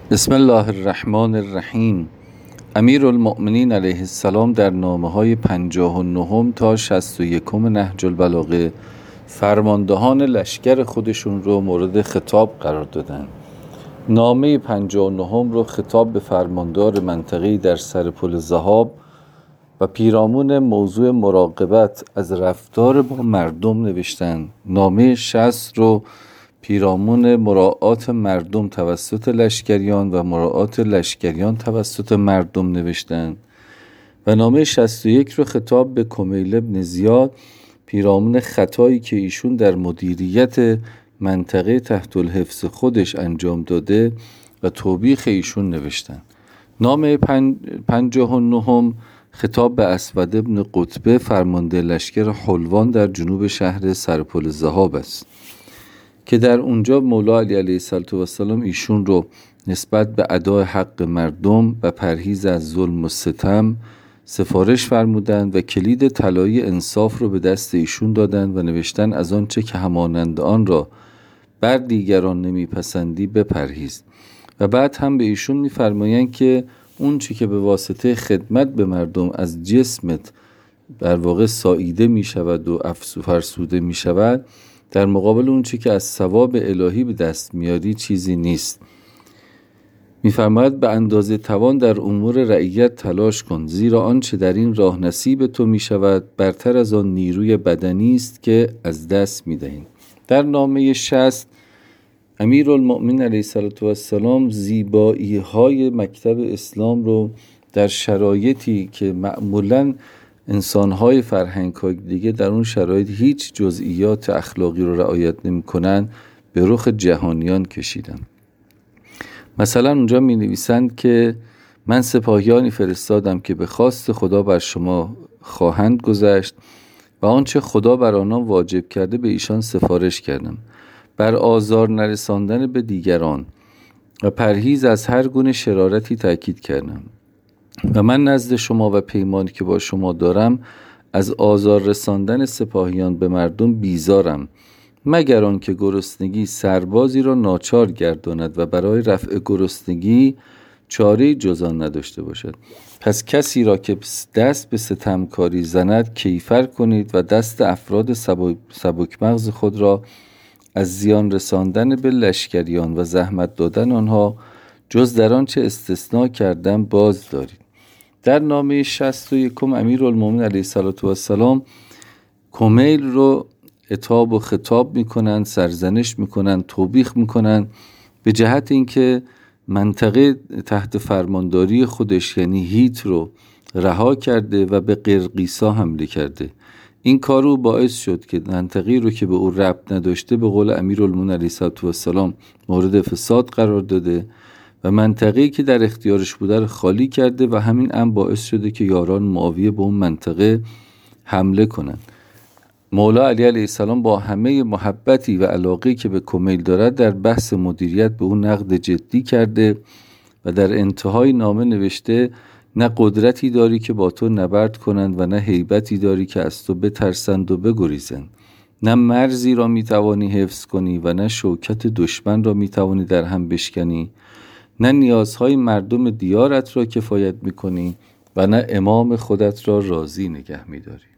بسم الله الرحمن الرحیم. امیرالمؤمنین علیه السلام در نامه‌های 59 تا 61 نهج البلاغه فرماندهان لشکر خودشون رو مورد خطاب قرار دادن. نامه 59 رو خطاب به فرماندار منطقه‌ای در سر پل ذهاب و پیرامون موضوع مراقبت از رفتار با مردم نوشتن. نامه 60 رو پیرامون مراعات مردم توسط لشکریان و مراعات لشکریان توسط مردم نوشتن و نامه 61 رو خطاب به کمیل بن زیاد پیرامون خطایی که ایشون در مدیریت منطقه تحت الحفظ خودش انجام داده و توبیخ ایشون نوشتن. نامه 59 خطاب به اسود بن قطبه فرمانده لشکر حلوان در جنوب شهر سرپل ذهاب است که در اونجا مولا علی علیه السلام ایشون رو نسبت به ادای حق مردم و پرهیز از ظلم و ستم سفارش فرمودند و کلید طلایی انصاف رو به دست ایشون دادند و نوشتن از آنچه که همانند آن را بر دیگران نمیپسندی بپرهیز. و بعد هم به ایشون میفرمایند که اون چی که به واسطه خدمت به مردم از جسمت در واقع ساییده میشود و فرسوده میشود، در مقابل اون چی که از ثواب الهی به دست میاری چیزی نیست. میفرماید به اندازه توان در امور رعیت تلاش کن، زیرا آنچه در این راه نصیب تو میشود برتر از آن نیروی بدنی است که از دست میدهیم. در نامه 60 امیرالمؤمنین علیه السلام زیبایی های مکتب اسلام رو در شرایطی که معمولاً انسان‌های فرهنگ‌های دیگه در اون شرایط هیچ جزئیات اخلاقی رو رعایت نمی‌کنن به رخ جهانیان کشیدن. مثلا اونجا می‌نویسند که من سپاهیانی فرستادم که به خواست خدا بر شما خواهند گذشت و آنچه خدا بر آنان واجب کرده به ایشان سفارش کردم، بر آزار نرساندن به دیگران و پرهیز از هر گونه شرارتی تأکید کردم و من نزد شما و پیمانی که با شما دارم از آزار رساندن سپاهیان به مردم بیزارم، مگر آن که گرسنگی سربازی را ناچار گرداند و برای رفع گرسنگی چاره جز آن نداشته باشد. پس کسی را که دست به ستمکاری زند کیفر کنید و دست افراد سبک مغز خود را از زیان رساندن به لشکریان و زحمت دادن آنها جز در آنچه استثناء کردن باز دارید. در نامه 61 امیرالمؤمنین علیه السلام کمیل رو عتاب و خطاب میکنن، سرزنش میکنن، توبیخ میکنن به جهت اینکه منطقه تحت فرمانداری خودش یعنی هیت رو رها کرده و به قرقیسا حمله کرده. این کار رو باعث شد که منطقه‌ای رو که به او ربط نداشته به قول امیرالمؤمنین علیه السلام مورد فساد قرار داده و منطقه‌ای که در اختیارش بوده رو خالی کرده و همین امر باعث شده که یاران معاویه به اون منطقه حمله کنند. مولا علی علیه السلام با همه محبتی و علاقه‌ای که به کمیل دارد در بحث مدیریت به اون نقد جدی کرده و در انتهای نامه نوشته نه قدرتی داری که با تو نبرد کنند و نه هیبتی داری که از تو بترسند و بگریزند، نه مرزی را میتوانی حفظ کنی و نه شوکت دشمن را میتوانی در هم بشکنی، نه نیازهای مردم دیارت را کفایت میکنی و نه امام خودت را راضی نگه میداری.